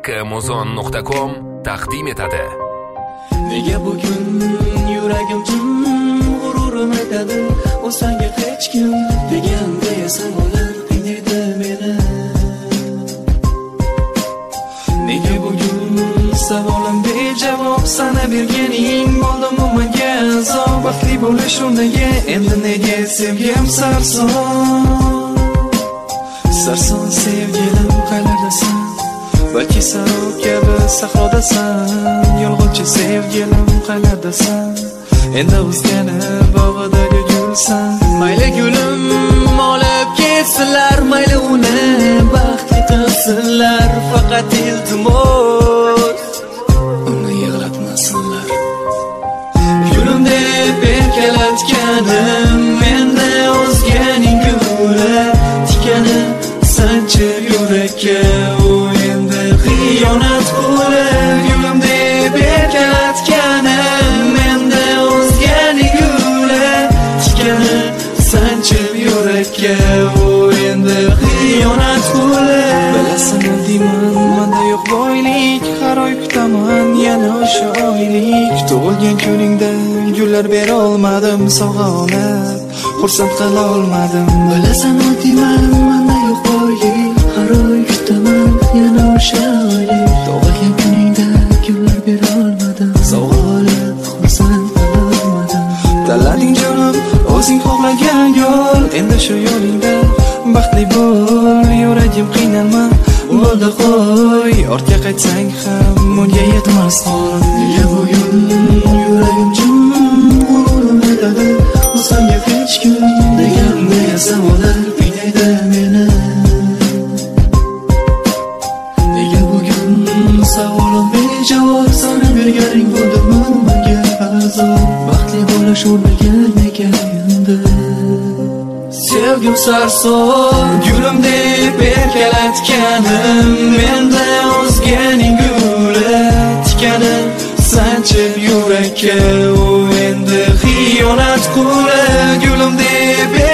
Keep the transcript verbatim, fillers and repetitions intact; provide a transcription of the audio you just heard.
Amazon nuqta com taqdim etadi. Nega bugun yuragim jim, g'ururim aytadi, o senga hech kim deganda savollar qiynaydi meni. Nega bugun savolim bejavob, sana berganing bo'ldimi menga azob. Baxtli bo'lish o'rniga endi nega sevgim sarson? Sarson sevgilim qayerdasan? Balki sarob kabi sahrodasan. Yolg'onchi sevgilim qayerdasan? Endi o'zgani bog'idagi gulsan. Mayli gulim olib ketsinlar, mayli uni baxtli qilsinlar, faqat iltimos uni yig'latmasinlar. Gulim deb erkalatganim menda o'zganing guli tikani sanchib yurakka, u endi xiyonat qildi. Gulim deb erkalatganim menda o'zganing guli tikani sanchib yurakka, u endi xiyonat qildi. Bilasan deyman, menda yo'q boylik, har oy kutaman yana o'sha oylik. Tug'ilgan kuningda gullar bera olmadim, sovg'a olib xursand qila olmadim. Bilasan deyman, menda yo'q boylik, har oy kutaman yana o'sha oylik. Tug'ilgan kuningda gullar bera olmadim, sovg'a olib xursand qila olmadim. Tanlading jonim o'zing xohlagan yo'l, endi shu yo'lingda baxtli bo'l. Yuragim qiynalma, bo'ldi qo'y, ortga qaytsang ham unga yetmas hol. Nega bugun yuragim jim, g'ururim aytadi, o senga hech kim deganda savollar qiynaydi meni. Nega bugun savolim bejavob, sana berganing bo'ldimi menga azob. Baxtli bo'lish o'rniga nega endi sevgim sarson? Gulim deb erkalatganim menda o'zganing guli tikani sanchib yurakka, u endi xiyonat qildi. Gulim deb